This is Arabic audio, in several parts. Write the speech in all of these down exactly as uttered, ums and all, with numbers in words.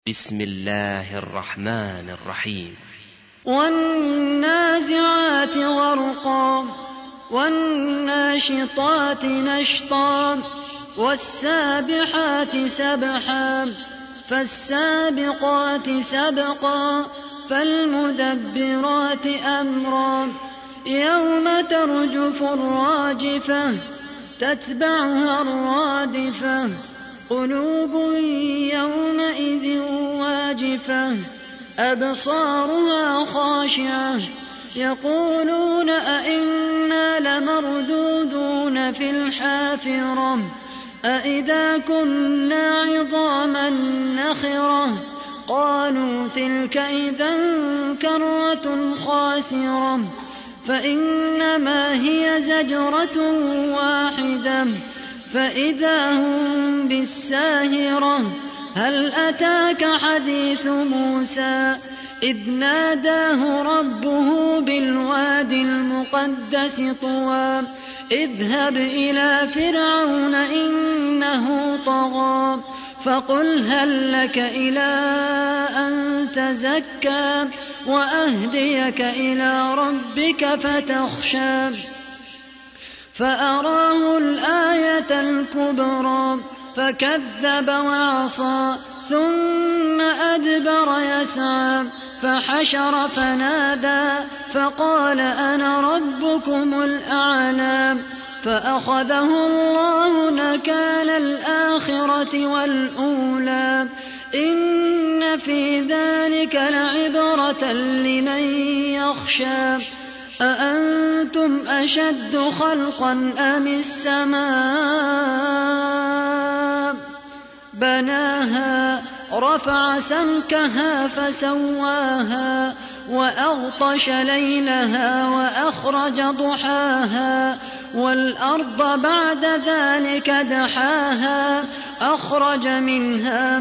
بسم الله الرحمن الرحيم. والنازعات غرقا والناشطات نشطا والسابحات سبحا فالسابقات سبقا فالمدبرات أمرا يوم ترجف الراجفة تتبعها الرادفة قلوب يومئذ واجفة أبصارها خاشعة يقولون أئنا لمردودون في الحافرة أئذا كنا عظاما نخرة قالوا تلك إذا كرة خاسرة فإنما هي زجرة واحدة فإذا هم بالساهرة هل أتاك حديث موسى إذ ناداه ربه بالواد المقدس طوى اذهب إلى فرعون إنه طغى فقل هل لك إلى أن تزكى وأهديك إلى ربك فتخشى فأراه الآية الكبرى فكذب وعصى ثم أدبر يسعى فحشر فنادى فقال أنا ربكم الأعلى فأخذه الله نكال الآخرة والأولى إن في ذلك لعبرة لمن يخشى أأنتم أشد خلقا أم السماء بناها رفع سمكها فسواها وأغطش ليلها وأخرج ضحاها والأرض بعد ذلك دحاها أخرج منها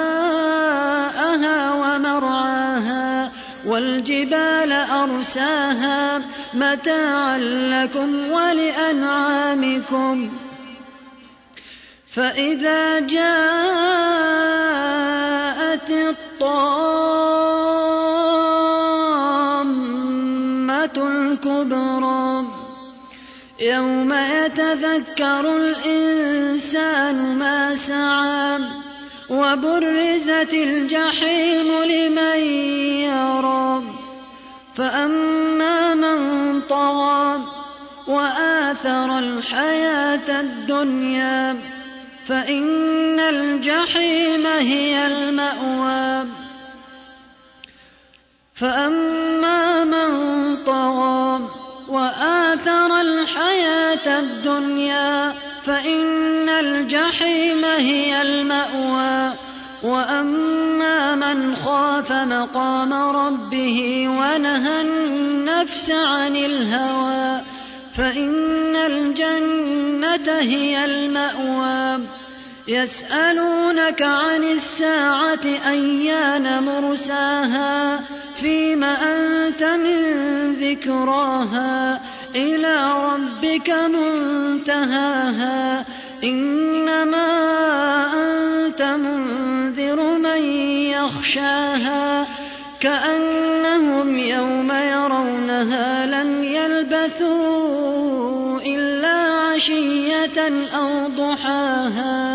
ماءها ومرعاها والجبال أرساها متاعا لكم ولأنعامكم فإذا جاءت الطامة الكبرى يوم يتذكر الإنسان ما سعى وبرزت الجحيم لمن يرى فأما من طغى وآثر الحياة الدنيا فإن الجحيم هي المأوى فأما من طغى وآثر الحياة الدنيا فإن الجحيم هي المأوى وأما من خاف مقام ربه ونهى النفس عن الهوى فإن الجنة هي المأوى يسألونك عن الساعة أيان مرساها فيم أنت من ذكراها إلى ربك منتهاها إنما أنت منذر من يخشاها كأنهم يوم يرونها لم يلبثوا إلا عشية أو ضحاها